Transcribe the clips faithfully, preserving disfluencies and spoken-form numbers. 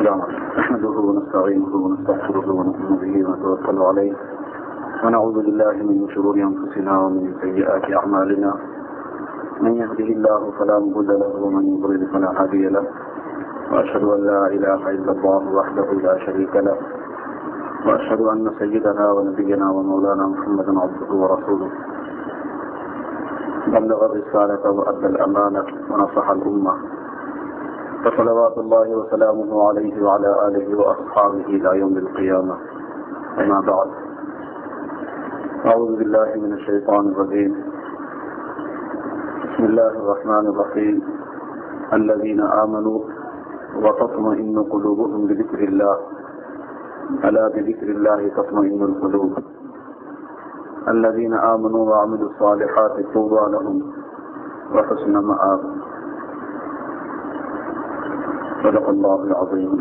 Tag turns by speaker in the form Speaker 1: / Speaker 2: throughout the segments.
Speaker 1: الله نحمده ونستعينه ونستغفره ونؤمن به ونتوكل عليه ونعوذ بالله من شرور أنفسنا ومن سيئات أعمالنا من يهده الله فلا مضل له ومن يضلل فلا هادي له وأشهد أن لا إله إلا الله وحده لا شريك له وأشهد أن سيدنا ونبينا ومولانا محمدا عبده ورسوله بلغ الرسالة وأدى الأمانة ونصح الأمة فصلوات الله وسلامه عليه وعلى آله وأصحابه إلى يوم القيامة أما بعد أعوذ بالله من الشيطان الرجيم بسم الله الرحمن الرحيم الذين آمنوا وتطمئن قلوبهم بذكر الله ألا بذكر الله تطمئن القلوب الذين آمنوا وعملوا الصالحات طوبى لهم وحسن مآب صدق الله العظيم.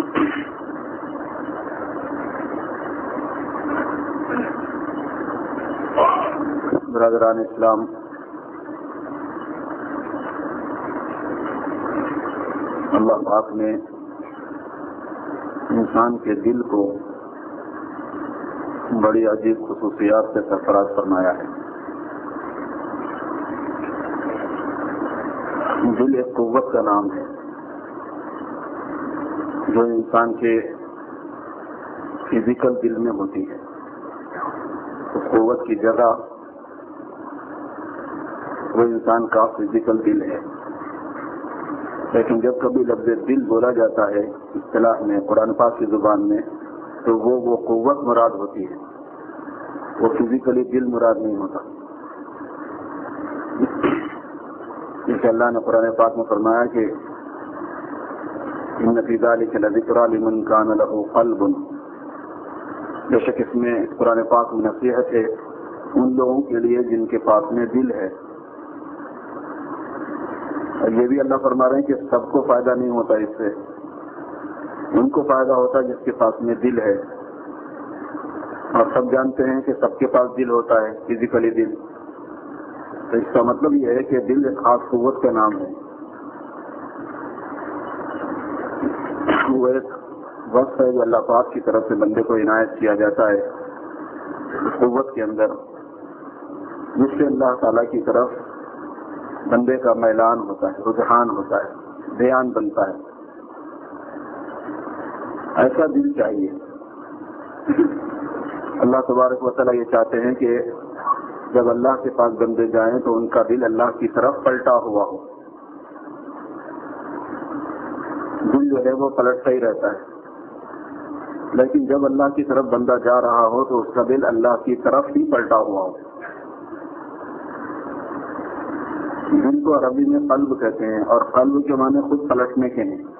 Speaker 1: برادران اسلام، اللہ پاک نے انسان کے دل کو بڑی عجیب خصوصیات سے سرفراز فرمایا ہے. دل ایک قوت کا نام ہے جو انسان کے فزیکل دل میں ہوتی ہے. اس قوت کی جگہ وہ انسان کا فزیکل دل ہے. لیکن جب کبھی لفظ دل بولا جاتا ہے اصطلاح میں، قرآن پاک کی زبان میں، تو وہ وہ قوت مراد ہوتی ہے، وہ فزیکلی دل مراد نہیں ہوتا. جیسے اللہ نے قرآن پاک میں فرمایا کہ ان فی ذلک لذکری لمن کان لہ قلب، بے شک اس میں قرآن پاک میں نصیحت ہے ان لوگوں کے لیے جن کے پاس میں دل ہے. اور یہ بھی اللہ فرما رہے ہیں کہ سب کو فائدہ نہیں ہوتا اس سے، ان کو فائدہ ہوتا ہے جس کے پاس میں دل ہے. اور سب جانتے ہیں کہ سب کے پاس دل ہوتا ہے، فزیکلی دل. تو اس کا مطلب یہ ہے کہ دل ایک خاص قوت کا نام ہے. وہ ایک وقت ہے جو اللہ پاک کی طرف سے بندے کو عنایت کیا جاتا ہے اس قوت کے اندر، جس سے اللہ تعالیٰ کی طرف بندے کا میلان ہوتا ہے، رجحان ہوتا ہے، دھیان بنتا ہے. ایسا دل چاہیے. اللہ تبارک و تعالیٰ یہ چاہتے ہیں کہ جب اللہ کے پاس بندے جائیں تو ان کا دل اللہ کی طرف پلٹا ہوا ہو. دل جو ہے وہ پلٹتا ہی رہتا ہے، لیکن جب اللہ کی طرف بندہ جا رہا ہو تو اس کا دل اللہ کی طرف ہی پلٹا ہوا ہو. دل کو عربی میں قلب کہتے ہیں، اور قلب کے معنی خود پلٹنے کے ہیں.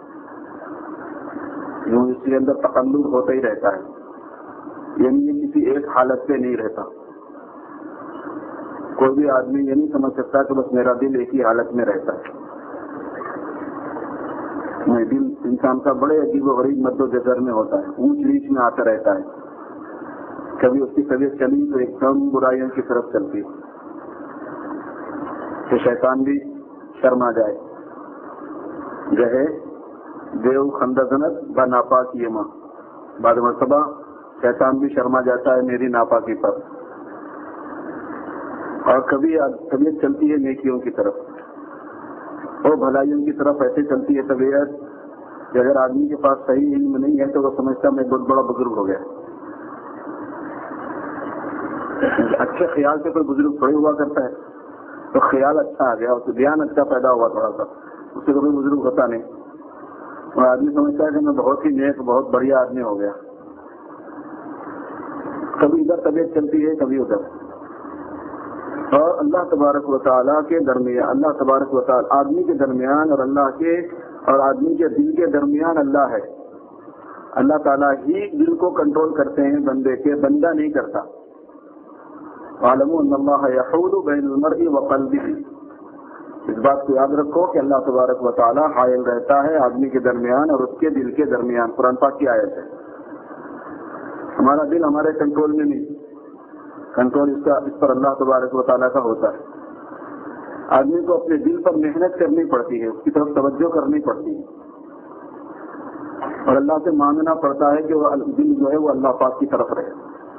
Speaker 1: یوں اس کے اندر تقلب ہوتا ہی رہتا ہے، یعنی یہ کسی ایک حالت پہ نہیں رہتا. کوئی بھی آدمی یہ نہیں سمجھ سکتا کہ بس میرا دل ایک ہی حالت میں رہتا ہے. میں دل انسان کا بڑے عجیب و غریب مد و جزر میں ہوتا ہے، اونچ نیچ میں آتا رہتا ہے. کبھی اس کی طبیعت چلی تو ایک دم برائیوں کی طرف چلتی کہ شیطان بھی شرما جائے. جہے دیو خندزنت با ناپاکی ماں، بعد مرتبہ شیطان بھی شرما جاتا ہے میری ناپاکی پر. اور کبھی طبیعت چلتی ہے نیکیوں کی طرف اور بھلائیوں کی طرف. ایسے چلتی ہے طبیعت کہ اگر آدمی کے پاس صحیح علم نہیں ہے تو وہ سمجھتا میں بہت بڑا بزرگ ہو گیا. اچھے خیال سے کوئی بزرگ تھوڑی ہوا کرتا ہے، تو خیال اچھا آ گیا، اس کو دھیان اچھا پیدا ہوا تھوڑا سا، اس سے کوئی بزرگ ہوتا نہیں. اور آدمی سمجھتا ہے کہ میں بہت ہی نیک بہت بڑھیا آدمی ہو گیا. کبھی ادھر طبیعت چلتی ہے کبھی ادھر. اور اللہ تبارک و تعالیٰ کے درمیان، اللہ تبارک و تعالیٰ آدمی کے درمیان اور اللہ کے اور آدمی کے دل کے درمیان اللہ ہے. اللہ تعالیٰ ہی دل کو کنٹرول کرتے ہیں بندے کے، بندہ نہیں کرتا. وَاعْلَمُوا أَنَّ اللَّهَ يَحُولُ بَيْنَ الْمَرْءِ وَقَلْبِهِ. اس بات کو یاد رکھو کہ اللہ تبارک و تعالیٰ حائل رہتا ہے آدمی کے درمیان اور اس کے دل کے درمیان. قرآن پاک کی آیت ہے. ہمارا دل ہمارے کنٹرول میں نہیں، کنٹرول اس کا اس پر اللہ تبارک و تعالیٰ کا ہوتا ہے. آدمی کو اپنے دل پر محنت کرنی پڑتی ہے، اس کی طرف توجہ کرنی پڑتی ہے. اور اللہ سے مانگنا پڑتا ہے کہ وہ دل جو ہے وہ اللہ پاک کی طرف رہے.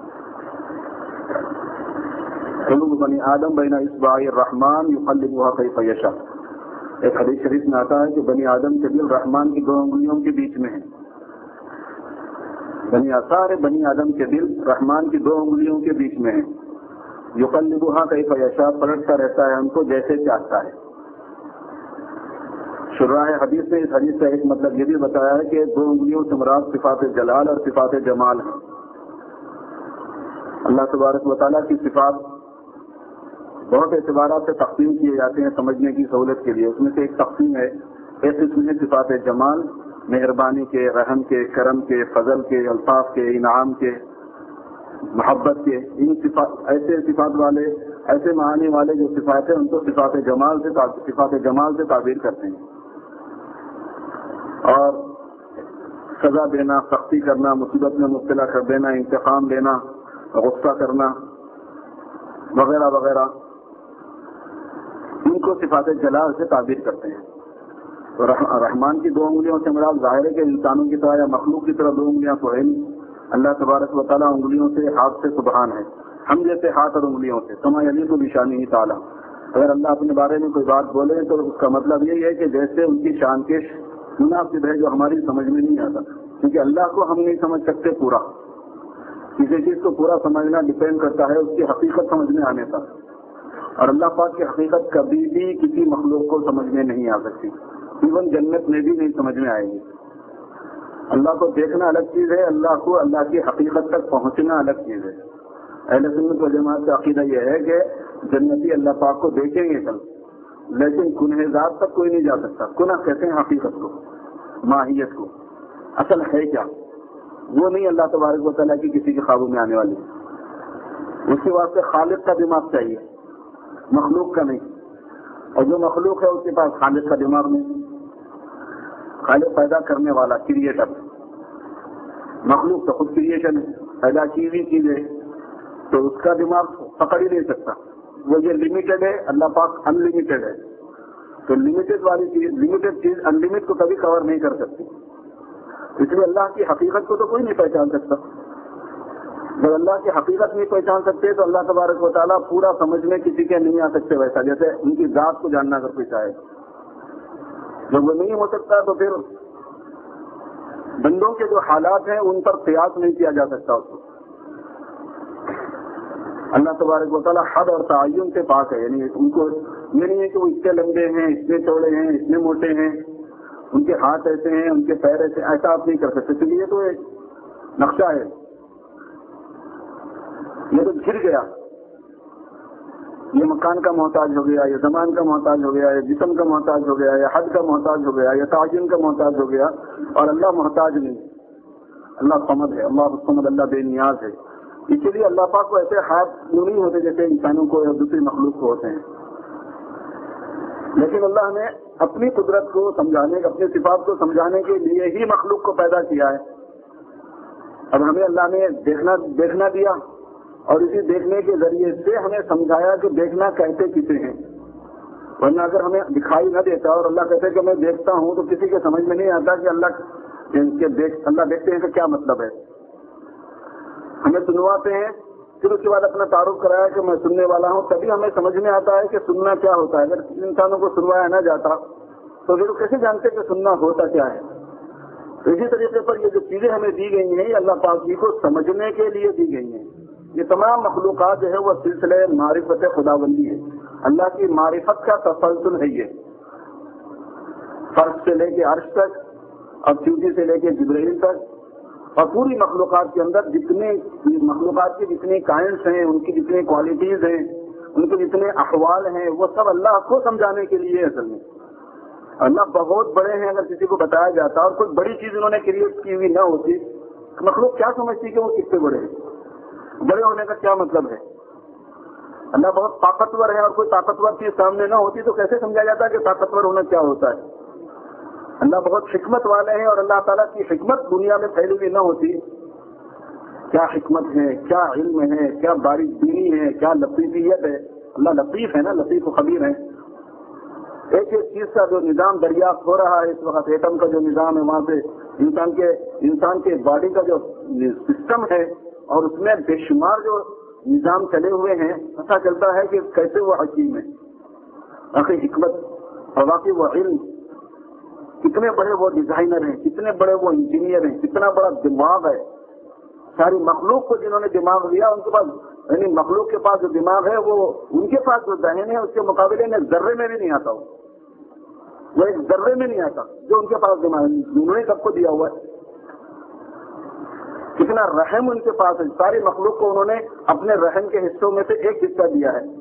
Speaker 1: قلوب بنی آدم بین اصبع الرحمن یقلبها کیف یشاء. ایک حدیث شریف میں آتا ہے کہ بنی آدم کے دل رحمان کی دو انگلیوں کے بیچ میں ہیں. بنی سارے بنی آدم کے دل رحمان کی دو انگلیوں کے بیچ میں ہیں. یقلبها کیف یشاء، پلٹتا رہتا ہے ان کو جیسے چاہتا ہے. شراح حدیث نے اس حدیث کا ایک مطلب یہ بھی بتایا ہے کہ دو انگلیوں سے مراد صفات جلال اور صفات جمال ہیں. اللہ تبارک و تعالیٰ کی صفات بہت اعتبارات سے تقسیم کیے جاتے ہیں سمجھنے کی سہولت کے لیے. اس میں سے ایک تقسیم ہے ایک قسم ہے صفات جمال، مہربانی کے، رحم کے، کرم کے، فضل کے، الطاف کے، انعام کے، محبت کے. ان صفات ایسے صفات والے ایسے معانی والے جو صفات ہیں ان کو صفات جمال سے صفات جمال سے تعبیر کرتے ہیں. اور سزا دینا، سختی کرنا، مصیبت میں مبتلا کر دینا، انتقام لینا، غصہ کرنا وغیرہ وغیرہ، ان کو صفات جلال سے تعبیر کرتے ہیں. رحمان کی دو انگلیوں سے مراد ظاہر ہے کہ انسانوں کی طرح یا مخلوق کی طرح دو انگلیاں تو ہے نہیں. اللہ تبارک و تعالیٰ انگلیوں سے، ہاتھ سے سبحان ہے. ہم جیسے ہاتھ اور انگلیوں سے کما یلیق بشانہ تعالیٰ. اگر اللہ اپنے بارے میں کوئی بات بولے تو اس کا مطلب یہی ہے کہ جیسے ان کی شان کے مناسب ہے، جو ہماری سمجھ میں نہیں آتا. کیونکہ اللہ کو ہم نہیں سمجھ سکتے پورا. کسی چیز کو پورا سمجھنا ڈپینڈ کرتا ہے اس کی حقیقت سمجھ میں آنے پر. اور اللہ پاک کی حقیقت کبھی بھی کسی مخلوق کو سمجھ میں نہیں آ سکتی. ایون جنت میں بھی نہیں سمجھ میں آئے گی. اللہ کو دیکھنا الگ چیز ہے، اللہ کو اللہ کی حقیقت تک پہنچنا الگ چیز ہے. اہل سنت و جماعت کا عقیدہ یہ ہے کہ جنتی اللہ پاک کو دیکھیں گے کل، لیکن کنہ ذات تک کوئی نہیں جا سکتا. کنہ کہتے ہیں حقیقت کو، ماہیت کو، اصل ہے کیا، وہ نہیں اللہ تبارک و تعالیٰ کی کسی کے قابو میں آنے والی. اس کے واسطے خالق کا دماغ چاہیے، مخلوق کا نہیں. اور جو مخلوق ہے اس کے پاس خالق کا دماغ نہیں. خالق پیدا کرنے والا، کریٹر. مخلوق تو خود کریشن ہے، پیدا کی ہوئی چیز ہے، تو اس کا دماغ پکڑ ہی نہیں سکتا. وہ یہ لمیٹڈ ہے، اللہ پاک ان لمیٹڈ ہے. تو لمیٹڈ والی چیز، لمیٹڈ چیز ان لمٹ کو کبھی کور نہیں کر سکتی. اس لیے اللہ کی حقیقت کو تو کوئی نہیں پہچان سکتا. جب اللہ کی حقیقت نہیں پہچان سکتے تو اللہ تبارک و تعالیٰ پورا سمجھ میں کسی کے نہیں آ سکتے. ویسا جیسے ان کی ذات کو جاننا اگر کوئی چاہے، جب وہ نہیں ہو سکتا تو پھر بندوں کے جو حالات ہیں ان پر قیاس نہیں کیا جا سکتا. اس کو اللہ تبارک و تعالیٰ حد اور تعین سے پاک ہے. یعنی ان کو یہ نہیں ہے کہ وہ اتنے لمبے ہیں، اتنے چوڑے ہیں، اتنے موٹے ہیں، ان کے ہاتھ ایسے ہیں، ان کے پیر ایسے، ایسا آپ نہیں کر سکتے. اس لیے تو ایک نقشہ ہے، یہ تو گر گیا. یہ مکان کا محتاج ہو گیا، یہ زمان کا محتاج ہو گیا، یہ جسم کا محتاج ہو گیا، یہ حد کا محتاج ہو گیا، یہ تعین کا محتاج ہو گیا. اور اللہ محتاج نہیں، اللہ صمد ہے، اللہ صمد، اللہ بے نیاز ہے. اسی لیے اللہ پاک کو ایسے ہاتھ نہیں ہوتے جیسے انسانوں کو یا دوسری مخلوق کو ہوتے ہیں. لیکن اللہ نے اپنی قدرت کو سمجھانے، اپنی صفات کو سمجھانے کے لیے ہی مخلوق کو پیدا کیا ہے. اب ہمیں اللہ نے دیکھنا دیکھنا دیا اور اسی دیکھنے کے ذریعے سے ہمیں سمجھایا کہ دیکھنا کہتے کسے ہیں. ورنہ اگر ہمیں دکھائی نہ دیتا اور اللہ کہتے کہ میں دیکھتا ہوں تو کسی کے سمجھ میں نہیں آتا کہ اللہ کے دیکھ اللہ دیکھتے ہیں کہ کیا مطلب ہے. ہمیں سنواتے ہیں، پھر اس کے بعد اپنا تعارف کرایا کہ میں سننے والا ہوں، تبھی ہمیں سمجھ میں آتا ہے کہ سننا کیا ہوتا ہے. اگر انسانوں کو سنوایا نہ جاتا تو پھر وہ کیسے جانتے کہ سننا ہوتا کیا ہے. تو اسی طریقے پر یہ جو چیزیں ہمیں دی گئی ہیں یہ اللہ پاک جی کو سمجھنے کے لیے دی گئی ہیں. یہ تمام مخلوقات جو ہے وہ سلسلہ معرفت خداوندی ہے. اللہ کی معرفت کا تسلسل ہے. یہ فرش سے لے کے عرش تک اور چوٹی سے لے کے جبرائیل تک اور پوری مخلوقات کے اندر جتنے مخلوقات کے جتنے کائنٹس ہیں، ان کی جتنے کوالٹیز ہیں، ان کے جتنے احوال ہیں، وہ سب اللہ کو سمجھانے کے لیے اصل میں. اللہ بہت بڑے ہیں، اگر کسی کو بتایا جاتا اور کوئی بڑی چیز انہوں نے کریٹ کی ہوئی نہ ہوتی، مخلوق کیا سمجھتی کہ وہ کس سے بڑے ہیں. بڑے ہونے کا کیا مطلب ہے؟ اللہ بہت طاقتور ہے اور کوئی طاقتور چیز سامنے نہ ہوتی تو کیسے سمجھا جاتا کہ طاقتور ہونا کیا ہوتا ہے. اللہ بہت حکمت والے ہیں اور اللہ تعالیٰ کی حکمت دنیا میں پھیلی ہوئی نہ ہوتی. کیا حکمت ہے، کیا علم ہے، کیا باریک بینی ہے، کیا لطیفیت ہے. اللہ لطیف ہے نا، لطیف و خبیر ہے. ایک ایک چیز کا جو نظام دریافت ہو رہا ہے اس وقت، ایٹم کا جو نظام ہے وہاں سے انسان کے انسان کے باڈی کا جو سسٹم ہے اور اس میں بے شمار جو نظام چلے ہوئے ہیں، پتہ چلتا ہے کہ کیسے وہ حکیم ہے، واقعی حکمت اور واقعی وہ علم، کتنے بڑے وہ ڈیزائنر ہیں، کتنے بڑے وہ انجینئر ہیں، کتنا بڑا دماغ ہے. ساری مخلوق کو جنہوں نے دماغ دیا ان کے پاس، یعنی مخلوق کے پاس جو دماغ ہے وہ ان کے پاس جو ذہن ہے اس کے مقابلے میں ذرے میں بھی نہیں آتا، وہ ایک ذرے میں نہیں آتا جو ان کے پاس دماغ ہے. انہوں نے سب کو دیا ہوا ہے. کتنا رحم ان کے پاس ہے، ساری مخلوق کو انہوں نے اپنے رحم کے حصوں میں سے ایک حصہ دیا ہے.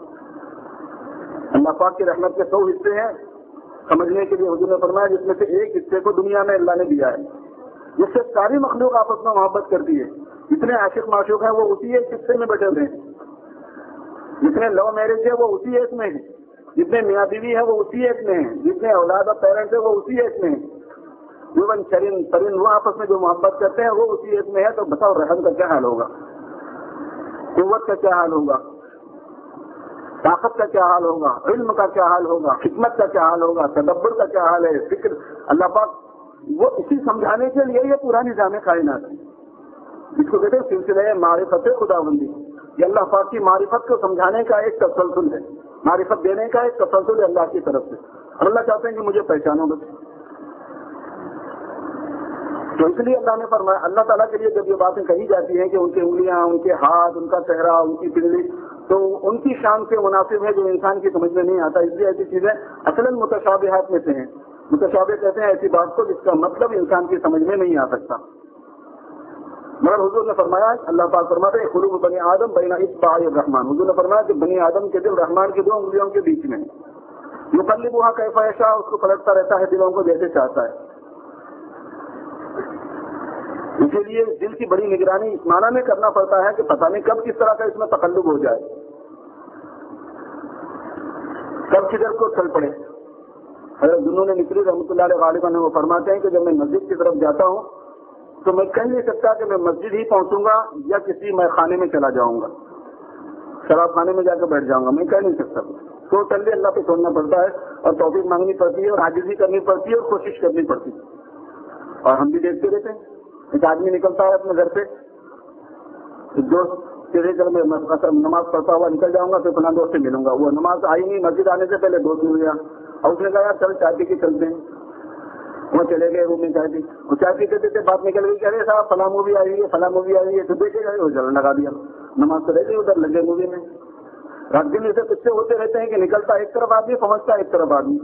Speaker 1: اللہ پاک کی رحمت کے سو حصے ہیں سمجھنے کے لیے حضور نے فرمایا، جس میں سے ایک حصے کو دنیا میں اللہ نے دیا ہے، جس سے ساری مخلوق آپس میں محبت کرتی ہے. جتنے عاشق معشوق ہیں وہ اسی ایک حصے میں بیٹھے ہوئے ہیں، جتنے لو میرج ہے وہ اسی ایک میں ہیں، جتنے میاں بیوی ہے وہ اسی ایک میں ہیں، جتنے اولاد اور پیرنٹس ہے وہ اسی ایک میں ہیں. ایون چرن پرن وہ آپس میں جو محبت کرتے ہیں وہ اسی ایک میں ہے. تو بتاؤ رحم کا کیا حال ہوگا، قوت کا کیا حال ہوگا، طاقت کا کیا حال ہوگا، علم کا کیا حال ہوگا، حکمت کا کیا حال ہوگا، تدبر کا کیا حال ہے، فکر. اللہ پاک وہ اسی سمجھانے کے لیے یہ پورا نظام کائنات ہے، جس کو کہتے ہیں سلسلہ معرفت خدا بندی. یہ اللہ پاک کی معرفت کو سمجھانے کا ایک تسلسل ہے، معرفت دینے کا ایک تسلسل ہے اللہ کی طرف سے. اور اللہ چاہتے ہیں کہ مجھے پہچانو بس. تو اس لیے اللہ نے فرمایا، اللہ تعالیٰ کے لیے جب یہ باتیں کہی جاتی ہیں کہ ان کی انگلیاں، ان کے ہاتھ، ان کا چہرہ، ان کی پنڈلی، تو ان کی شان سے مناسب ہے جو انسان کی سمجھ میں نہیں آتا. اس لیے ایسی چیزیں اصلاً متشابہات میں سے ہیں. متشابہ کہتے ہیں ایسی بات کو جس کا مطلب انسان کی سمجھ میں نہیں آ سکتا. مگر حضور نے فرمایا، اللہ پاک فرماتے ہیں قلوب بنی آدم بین اصبع الرحمن. حضور نے فرمایا کہ بنی آدم کے دل رحمان کی دو انگلیوں کے بیچ میں ہے. یقلبها کیف یشاء، اس کو پلٹتا رہتا ہے دلوں کو جیسے چاہتا ہے. اسی لیے دل کی بڑی نگرانی اس معنی میں کرنا پڑتا ہے کہ پتہ نہیں کب کس طرح کا اس میں تقلب ہو جائے، کب کدھر کو چل پڑے. حضرت دنوں نے نکلی رحمۃ اللہ علیہ غالباً وہ فرماتے ہیں کہ جب میں مسجد کی طرف جاتا ہوں تو میں کہہ نہیں سکتا کہ میں مسجد ہی پہنچوں گا یا کسی میں خانے میں چلا جاؤں گا، شراب خانے میں جا کے بیٹھ جاؤں گا، میں کہہ نہیں سکتا. تو چلے اللہ پہ چھوڑنا پڑتا ہے اور توفیق مانگنی پڑتی ہے اور عاجزی کرنی پڑتی ہے اور کوشش کرنی پڑتی ہے. اور ہم بھی دیکھتے رہتے ہیں، ایک آدمی نکلتا ہے اپنے گھر سے، ایک دوست چلے چل میں نماز پڑھتا ہوا نکل جاؤں گا، پھر فلاں دوست سے ملوں گا. وہ نماز آئی نہیں، مسجد آنے سے پہلے دوست مل گیا اور اس نے کہا یار چل چائے پی کے چلتے ہیں. وہ چلے گئے روم میں چائے پی، وہ چائے پیتے پیتے بات نکل گئی کہ ارے صاحب فلاں مووی آئی ہے، فلاں مووی آئی ہے. تو دیکھے گئے وہ جلن لگا دیا، نماز تو رہ گئی ادھر لگے مووی میں. رات دن اسے قصے ہوتے رہتے ہیں کہ نکلتا ایک طرف آدمی، پہنچتا ایک طرف آدمی.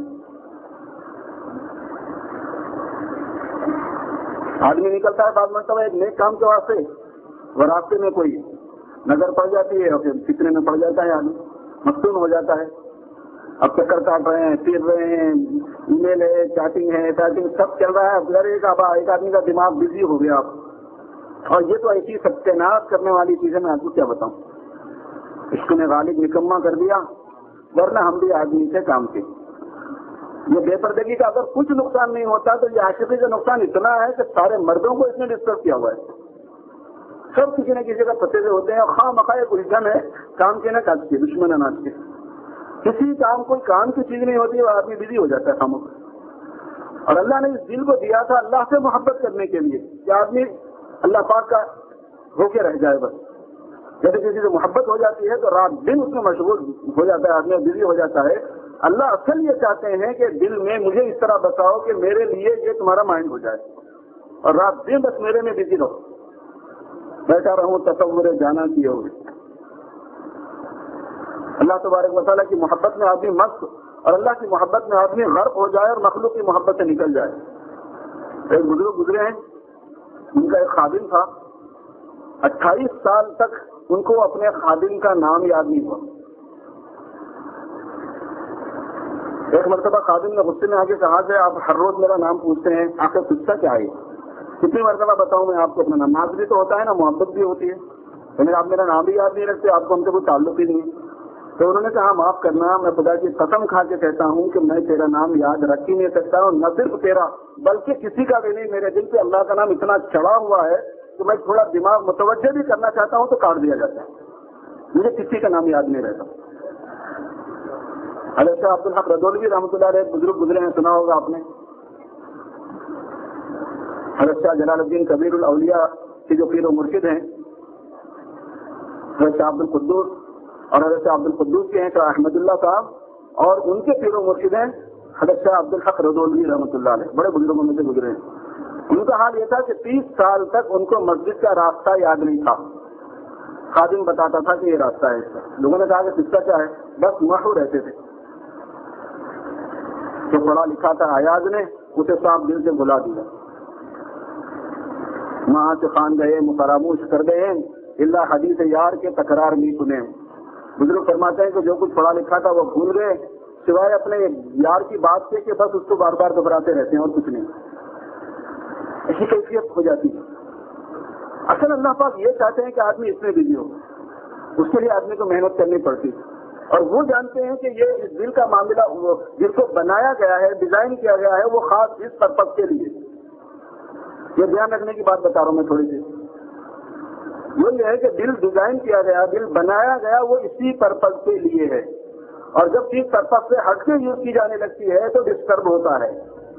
Speaker 1: آدمی نکلتا ہے بعد مرتبہ ایک نیک کام کے واسطے، وہ راستے میں کوئی نظر پڑ جاتی ہے اور پھر فکرے میں پڑ جاتا ہے، آدمی مفتون ہو جاتا ہے. اب چکر کاٹ رہے ہیں، پھر رہے ہیں، ای میل ہے، چیٹنگ ہے، چیٹنگ سب چل رہا ہے. اگر ایک ایک آدمی کا دماغ بزی ہو گیا آپ. اور یہ تو ایسی ستیاناش کرنے والی چیز ہے، میں آپ کو کیا بتاؤں. اس کو نے غالب نکما کر دیا، ورنہ ہم بھی آدمی سے کام کے. یہ بے پردگی کا اگر کچھ نقصان نہیں ہوتا تو یہ عاشقی کا نقصان اتنا ہے کہ سارے مردوں کو اس نے ڈسٹرب کیا ہوا ہے. سب کسی نہ کسی کا پتے سے ہوتے ہیں اور خواہ مخواہ ایک الجھن ہے کام کے نہ کاج کے، دشمن اناج کے. کسی کام کوئی کام کی چیز نہیں ہوتی، وہ آدمی بزی ہو جاتا ہے کاموں میں. اور اللہ نے اس دل کو دیا تھا اللہ سے محبت کرنے کے لیے کہ آدمی اللہ پاک کا ہو کے رہ جائے. بس جیسے کسی سے محبت ہو جاتی ہے تو رات دن اس میں مشغول ہو جاتا ہے، آدمی بزی ہو جاتا ہے. اللہ اصل یہ چاہتے ہیں کہ دل میں مجھے اس طرح بتاؤ کہ میرے لیے یہ تمہارا مائنڈ ہو جائے اور رات دن بس میرے میں بزی رہو، بیٹھا رہوں تصور جانا کیے ہوئے. اللہ تبارک و تعالیٰ کی محبت میں آدمی مست اور اللہ کی محبت میں آدمی غرق ہو جائے اور مخلوق کی محبت سے نکل جائے. ایک بزرگ گزرے ہیں، ان کا ایک خادم تھا، اٹھائیس سال تک ان کو اپنے خادم کا نام یاد نہیں ہوا. ایک مرتبہ خادم نے غصے میں آگے کہا کہ آپ ہر روز میرا نام پوچھتے ہیں، آخر قصہ کیا ہے؟ کتنی مرتبہ بتاؤں میں آپ کو اپنا نام؟ ناز بھی تو ہوتا ہے نا، محبت بھی ہوتی ہے. لیکن آپ میرا نام بھی یاد نہیں رکھتے، آپ کو ہم سے کوئی تعلق ہی نہیں. تو انہوں نے کہا معاف کرنا، میں خدا کی قسم کھا کے کہتا ہوں کہ میں تیرا نام یاد رکھ ہی نہیں سکتا ہوں، نہ صرف تیرا بلکہ کسی کا بھی نہیں. میرے دل پہ اللہ کا نام اتنا چڑھا ہوا ہے کہ میں تھوڑا دماغ متوجہ بھی کرنا چاہتا ہوں تو کاٹ دیا جاتا ہے، مجھے کسی کا نام یاد نہیں رہتا. علیہ شاہ عبدالحق رضولوی رحمۃ اللہ علیہ بزرگ گزرے ہیں، سنا ہوگا آپ نے. حضرت شاہ جلال الدین کبیر الاولیاء کے جو پیر و مرشد ہیں حضرت شاہ عبد القدوس اور حضرت شاہ عبد القدوس کے ہیں شاہ احمد اللہ صاحب، اور ان کے پیر و مرشد ہیں حضرت شاہ عبد الحق رضوی رحمۃ اللہ علیہ، بڑے بزرگوں میں سے گزرے ہیں۔ ان کا حال یہ تھا کہ تیس سال تک ان کو مسجد کا راستہ یاد نہیں تھا، خادم بتاتا تھا کہ یہ راستہ ہے اس کا، لوگوں نے کہا کہ قصہ کیا ہے، بس محو رہتے تھے۔ جو پڑھا لکھا تھا ایاز نے اسے صاحب دل سے بلا دیا، وہاں سے خان گئے فراموش کر گئے اللہ حدیث یار کے تکرار نہیں سنے۔ بزرگ فرماتے ہیں کہ جو کچھ پڑھا لکھا تھا وہ بھول گئے، سوائے اپنے یار کی بات سے کہ بس اس کو بار بار گھبراتے رہتے ہیں اور کچھ نہیں، ایسی کیفیت ہو جاتی ہے۔ اصل اللہ پاک یہ چاہتے ہیں کہ آدمی اس میں بزی ہو، اس کے لیے آدمی کو محنت کرنی پڑتی، اور وہ جانتے ہیں کہ یہ اس دل کا معاملہ جس کو بنایا گیا ہے، ڈیزائن کیا گیا ہے، وہ خاص اس پرپز کے لیے۔ یہ دھیان رکھنے کی بات بتا رہا ہوں میں تھوڑی سی، وہ یہ ہے کہ دل ڈیزائن کیا گیا، دل بنایا گیا وہ اسی پرپز کے لیے ہے، اور جب چیز پرپز سے ہٹ کے یوز کی جانے لگتی ہے تو ڈسٹرب ہوتا ہے،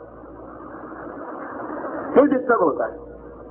Speaker 1: پھر ڈسٹرب ہوتا ہے۔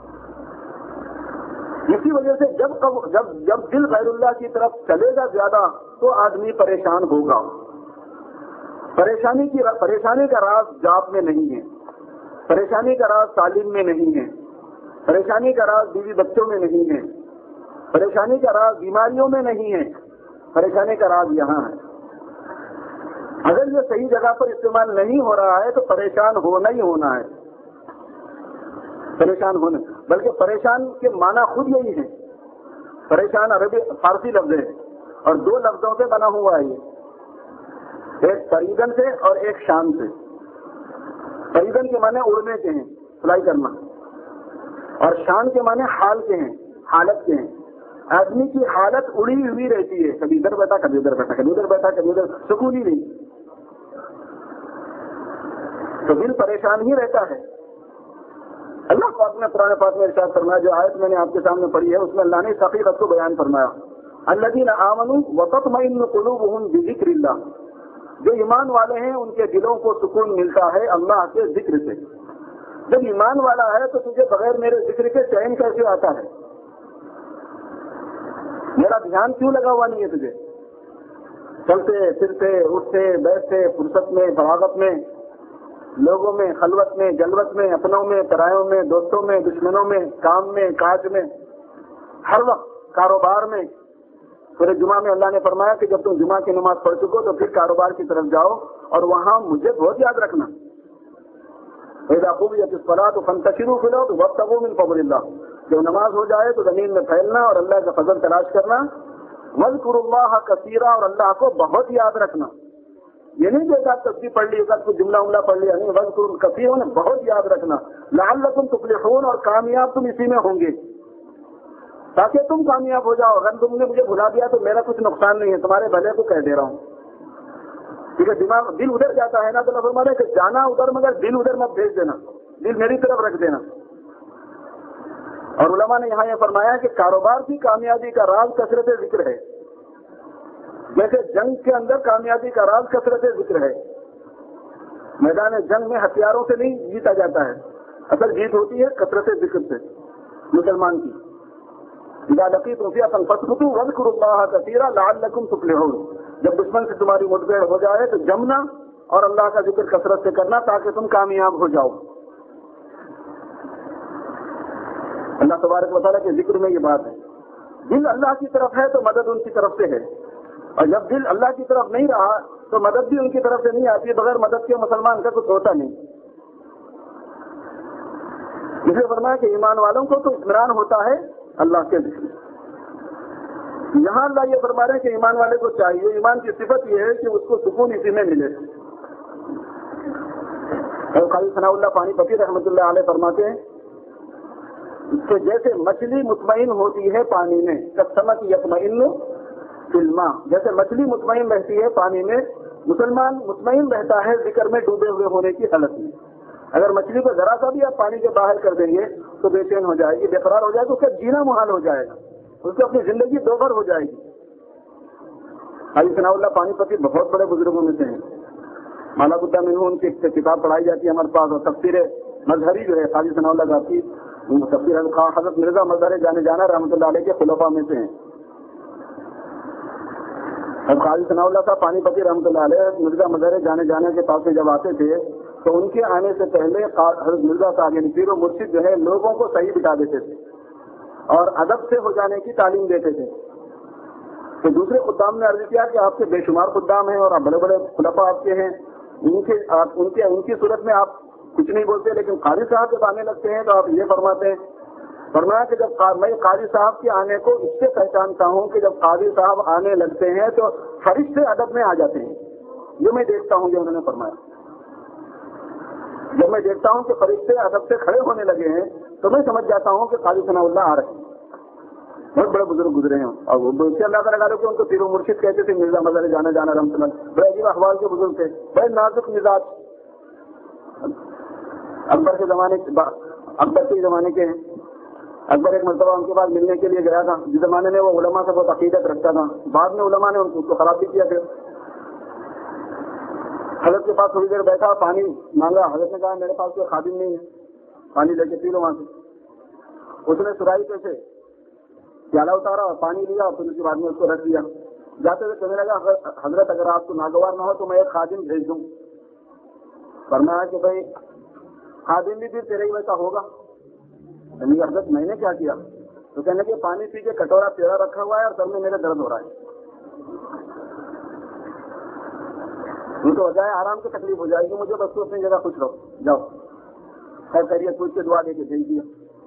Speaker 1: اسی وجہ سے جب جب جب دل غیر اللہ کی طرف چلے گا زیادہ تو آدمی پریشان ہوگا۔ پریشانی کی پریشانی کا راز جاب میں نہیں ہے، پریشانی کا راز تعلیم میں نہیں ہے، پریشانی کا راز بیوی بچوں میں نہیں ہے، پریشانی کا راز بیماریوں میں نہیں ہے، پریشانی کا راز یہاں ہے۔ اگر یہ صحیح جگہ پر استعمال نہیں ہو رہا ہے تو پریشان ہونا ہی ہونا ہے، پریشان ہونا، بلکہ پریشان کے معنی خود یہی ہے۔ پریشان عربی فارسی لفظ ہے اور دو لفظوں سے بنا ہوا ہے یہ، ایک پریدن سے اور ایک شان سے۔ پریدن کے معنی اڑنے کے ہیں، فلائی کرنا، اور شان کے معنی حال کے ہیں، حالت کے ہیں۔ آدمی کی حالت اڑی ہوئی رہتی ہے، کبھی ادھر بیٹھا کبھی ادھر بیٹھا کبھی ادھر بیٹھا کبھی ادھر، سکون ہی نہیں، تو دل پریشان ہی رہتا ہے۔ اللہ پاک نے قرآن پاک میں ارشاد فرمایا، جو آیت میں نے آپ کے سامنے پڑھی ہے اس میں اللہ نے اس حقیقت کو بیان فرمایا، الذین آمنوا وتطمئن قلوبهم بذکر اللہ، جو ایمان والے ہیں ان کے دلوں کو سکون ملتا ہے اللہ کے ذکر سے۔ جب ایمان والا ہے تو تجھے بغیر میرے ذکر کے چین کیسے آتا ہے؟ میرا دھیان کیوں لگا ہوا نہیں ہے تجھے؟ چلتے پھرتے اٹھتے بیٹھتے، فرصت میں فراغت میں، لوگوں میں خلوت میں جلوت میں، اپنوں میں پرایوں میں، دوستوں میں دشمنوں میں، کام میں کاج میں، ہر وقت کاروبار میں۔ پورے جمعہ میں اللہ نے فرمایا کہ جب تم جمعہ کی نماز پڑھ چکو تو پھر کاروبار کی طرف جاؤ اور وہاں مجھے بہت یاد رکھنا۔ اذا قضیت الصلاۃ فانتشروا فی الارض وابتغوا من فضل اللہ، جب نماز ہو جائے تو زمین میں پھیلنا اور اللہ کا فضل تلاش کرنا، واذکروا اللہ کثیرا، اور اللہ کو بہت یاد رکھنا۔ یہ نہیں کہ ایک آدھ تصویر پڑھ لی، ایک آدھ کچھ جملہ عملہ پڑھ لیا، نہیں، واذکروا کثیرا، بہت یاد رکھنا، لعلکم تفلحون، اور کامیاب تم اسی میں ہوں گے، تاکہ تم کامیاب ہو جاؤ۔ اگر تم نے مجھے بھلا دیا تو میرا کچھ نقصان نہیں ہے، تمہارے بھلے کو کہہ دے رہا ہوں، کیونکہ دماغ دل ادھر جاتا ہے نا، تو اللہ فرماتا ہے کہ جانا ادھر مگر دل ادھر مت بھیج دینا، دل میری طرف رکھ دینا۔ اور علماء نے یہاں یہ فرمایا کہ کاروبار کی کامیابی کا راز کثرت ذکر ہے، جیسے جنگ کے اندر کامیابی کا راز کثرت ذکر ہے۔ میدان جنگ میں ہتھیاروں سے نہیں جیتا جاتا ہے، اصل جیت ہوتی ہے کثرت ذکر سے مسلمان کی۔ اذا لقیتم فئة فاثبتوا واذکروا اللہ کثیرا لعلکم تفلحون، جب دشمن سے تمہاری مٹبھیڑ ہو جائے تو جمنا اور اللہ کا ذکر کثرت سے کرنا تاکہ تم کامیاب ہو جاؤ۔ اللہ تبارک و تعالیٰ کے ذکر میں یہ بات ہے، دل اللہ کی طرف ہے تو مدد ان کی طرف سے ہے، اور جب دل اللہ کی طرف نہیں رہا تو مدد بھی ان کی طرف سے نہیں آتی، بغیر مدد کے مسلمان کا کچھ ہوتا نہیں۔ اس لیے فرمایا کہ ایمان والوں کو تو اطمینان ہوتا ہے اللہ کے ذکر۔ یہاں اللہ یہ فرما رہے ہیں کہ ایمان والے کو چاہیے، ایمان کی صفت یہ ہے کہ اس کو سکون اسی میں ملے۔ اور قاضی ثناء اللہ پانی پتی رحمۃ اللہ علیہ فرماتے ہیں کہ جیسے مچھلی مطمئن ہوتی ہے پانی میں، کسمک یطمئن فی الماء، جیسے مچھلی مطمئن رہتی ہے پانی میں، مسلمان مطمئن رہتا ہے ذکر میں ڈوبے ہوئے ہونے کی حالت میں۔ اگر مچھلی کو ذرا سا بھی آپ پانی کے باہر کر دیں گے تو بے چین ہو جائے گی، بے قرار ہو جائے گا، اس کا جینا محال ہو جائے گا، اس کی اپنی زندگی دوبھر ہو جائے گی۔ قاضی ثناء اللہ پانی پتی بہت بڑے بزرگوں میں سے ہیں، مالا بدہ منہوں ان کی کتاب پڑھائی جاتی ہے ہمارے پاس، اور تفسیر مظہری جو ہے قاضی ثناء اللہ غافی تفسیر حضرت مرزا مظہر جانے جانا رحمۃ اللہ علیہ کے خلفاء میں سے ہیں. اب قاضی ثناء اللہ صاحب پانی پتی رحمۃ اللہ علیہ مرزا مظہر جانے جانے کے پاس سے جب آتے تھے تو ان کے آنے سے پہلے حضرت مرزا صاحب یعنی پیر و مرشد جو ہے لوگوں کو صحیح بتا دیتے تھے اور ادب سے ہو جانے کی تعلیم دیتے تھے. تو دوسرے خدام نے عرض کیا کہ آپ کے بے شمار خدام ہیں اور آپ بڑے بڑے خلفاء آپ کے ہیں, ان کے ان کے ان کی صورت میں آپ کچھ نہیں بولتے, لیکن قاضی صاحب جب آنے لگتے ہیں تو آپ یہ فرماتے ہیں. فرمایا کہ جب میں قاضی صاحب کے آنے کو اس سے پہچانتا ہوں کہ جب قاضی صاحب آنے لگتے ہیں تو فرشتے ادب میں آ جاتے ہیں. یہ میں دیکھتا ہوں جو انہوں نے فرمایا. جب میں دیکھتا ہوں کہ فرشتے ادب سے کھڑے ہونے لگے ہیں تو میں سمجھ جاتا ہوں کہ قاضی ثناء اللہ آ رہے ہیں. بہت بڑے بزرگ گزرے ہیں اور وہ اللہ تعالیٰ کہ ان کو پیر و مرشد کہتے تھے. مرزا مظہر جانا جانا رحمۃ اللہ بڑے عجیب احوال کے بزرگ تھے, بڑے نازک مزاج. اکبر کے زمانے اکبر کے زمانے کے ہیں. اکبر ایک مرتبہ ان کے پاس ملنے کے لیے گیا تھا. جس زمانے میں وہ علماء سے بہت عقیدت رکھتا تھا, بعد میں علماء نے ان کو خراب بھی کیا. پھر حضرت کے پاس تھوڑی دیر بیٹھا, پانی مانگا. حضرت نے کہا میرے پاس کوئی خادم نہیں ہے, پانی لے کے پی لو وہاں سے. اس نے سرائی پہ سے پیالہ اتارا اور پانی لیا, پھر اس کے بعد میں اس کو رکھ دیا. جاتے ہوئے کہنے لگا حضرت اگر آپ کو ناگوار نہ ہو تو میں ایک خادم بھیج دوں. فرمایا کہ بھائی خادم بھی پھر تیرے ہی ویسا ہوگا. حضرت میں نے کیا کیا؟ تو کہنے کہ پانی پی کے کٹورا تیرا رکھا ہوا ہے اور سر میں میرے درد ہو رہا ہے. ان کو وجہ آرام کی تکلیف ہو جائے گی مجھے, بس تو اپنی جگہ خوش رہو, جاؤ. خیر خیریت پوچھ کے دعا دے کے بھیج دیا.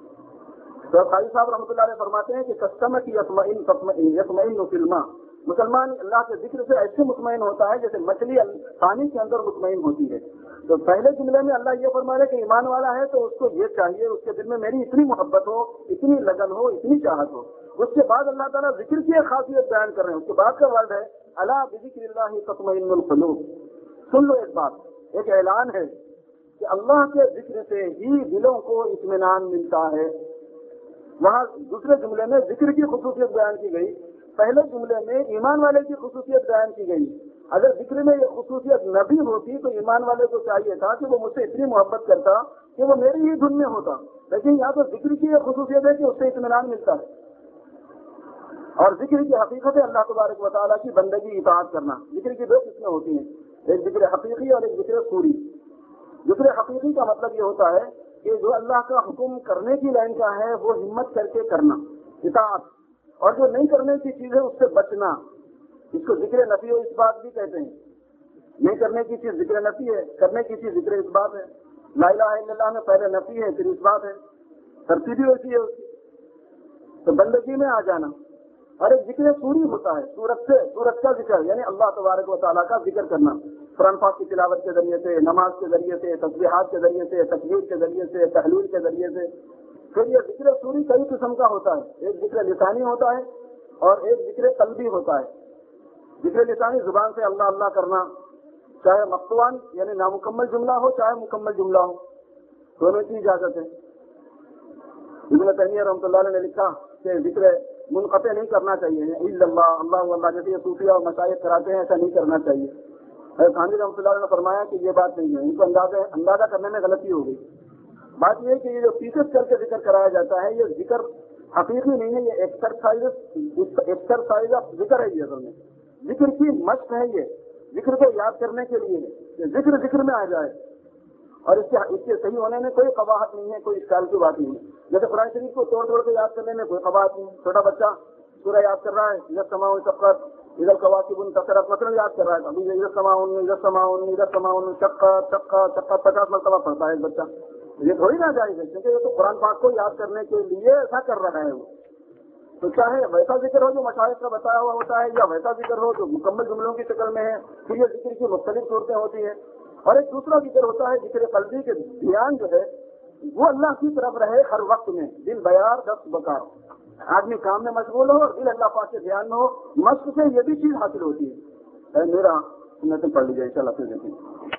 Speaker 1: تو قاضی صاحب رحمۃ اللہ علیہ فرماتے ہیں کہ کسٹمر کی یطمئن تطمئن یطمئن فی الماء, مسلمان اللہ کے ذکر سے ایسے مطمئن ہوتا ہے جیسے مچھلی پانی کے اندر مطمئن ہوتی ہے. تو پہلے جملے میں اللہ یہ فرما رہے کہ ایمان والا ہے تو اس کو یہ چاہیے, اس کے دل میں میری اتنی محبت ہو, اتنی لگن ہو, اتنی چاہت ہو. اس کے بعد اللہ تعالیٰ ذکر کی ایک خاصیت بیان کر رہے ہیں. اس کے بعد کا ورڈ ہے الا بذکر اللہ تطمئن القلوب. سن لو ایک بات, ایک اعلان ہے کہ اللہ کے ذکر سے ہی دلوں کو اطمینان ملتا ہے. وہاں دوسرے جملے میں ذکر کی خصوصیت بیان کی گئی, پہلے جملے میں ایمان والے کی خصوصیت بیان کی گئی. اگر ذکر میں یہ خصوصیت نہ بھی ہوتی تو ایمان والے کو چاہیے تھا کہ وہ مجھ سے اتنی محبت کرتا کہ وہ میری ہی دھن میں ہوتا. لیکن یہاں تو ذکر کی یہ خصوصیت ہے کہ اس سے اطمینان ملتا ہے. اور ذکر کی حقیقت ہے اللہ تبارک و تعالیٰ کی بندگی اطاعت کرنا. ذکر کی دو قسمیں ہوتی ہیں, ایک ذکر حقیقی اور ایک ذکر سوری. ذکر حقیقی کا مطلب یہ ہوتا ہے کہ جو اللہ کا حکم کرنے کی لائن کا ہے وہ ہمت کر کے کرنا, اطاعت, اور جو نہیں کرنے کی چیز ہے اس سے بچنا. اس کو ذکر نفی و اس بات بھی کہتے ہیں. نہیں کرنے کی چیز ذکر نفی ہے, کرنے کی چیز ذکر اس بات ہے. لا الہ الا اللہ میں پہلے نفی ہے پھر اس بات ہے, ترتیبی ہوتی ہے اس کی. تو بندگی میں آ جانا. اور ایک ذکر سوری ہوتا ہے, سورت سے سورت کا ذکر یعنی اللہ تبارک و تعالیٰ کا ذکر کرنا. قرآن پاک کی تلاوت کے ذریعے سے, نماز کے ذریعے سے, تسبیحات کے ذریعے سے, تکبیر کے ذریعے سے, تحلیل کے ذریعے سے. پھر یہ ذکر سوری کئی قسم کا ہوتا ہے. ایک ذکر لسانی ہوتا ہے اور ایک ذکر قلبی ہوتا ہے. ذکر لسانی زبان سے اللہ اللہ کرنا, چاہے مقتوعاً یعنی نامکمل جملہ ہو چاہے مکمل جملہ ہو, دونوں کی اجازت ہے. ابن تیمیہ رحمۃ اللہ علیہ نے لکھا کہ ذکر منقطع نہیں کرنا چاہیے, الا اللہ اللہ اللہ جیسے یہ صوفیہ اور مشائخ کراتے ہیں ایسا نہیں کرنا چاہیے. خانوی رحمۃ اللہ علیہ نے فرمایا کہ یہ بات نہیں ہے, ان کو اندازہ اندازہ کرنے میں غلطی ہو گئی. بات یہ ہے کہ یہ جو پیسز کر کے ذکر کرایا جاتا ہے یہ ذکر حقیقی نہیں ہے, یہ ایکسرسائز ایکسرسائز آف ذکر ہے. یہ اصل میں ذکر کی مشق ہے, یہ ذکر کو یاد کرنے کے لیے ہے کہ ذکر ذکر میں آ جائے. اور اس کے اس کے صحیح ہونے میں کوئی قباحت نہیں ہے, کوئی اشکال کی بات نہیں ہے. جیسے قرآن شریف کو توڑ توڑ کے یاد کرنے میں کوئی قباحت نہیں. چھوٹا بچہ سورہ یاد کر رہا ہے, ادھر سماؤں شقت ادھر کواکب انتصرت مثلا یاد کر رہا ہے, ابھی ادھر سماؤں ادھر سماؤں ادھر سماؤں شقت شقت شقت پچاس مرتبہ پڑھتا ہے ایک بچہ. یہ تھوڑی نہ جائے گا کیونکہ یہ تو قرآن پاک کو یاد کرنے کے لیے ایسا کر رہا ہے. وہ تو چاہے ویسا ذکر ہو جو مشائخ کا بتایا ہوا ہوتا ہے یا ویسا ذکر ہو جو مکمل جملوں کی شکل میں ہے, پھر یہ ذکر کی مختلف صورتیں ہوتی ہیں. اور ایک دوسرا ذکر ہوتا ہے ذکر قلبی کے دھیان جو ہے وہ اللہ کی طرف رہے ہر وقت میں, دل بیار دست بکار. آدمی کام میں مشغول ہو اور دل اللہ پاک کے دھیان میں ہو, مشق سے یہ بھی چیز حاصل ہوتی ہے. میرا سنتیں پڑھ لیجیے ان شاء اللہ پھر دیکھیں.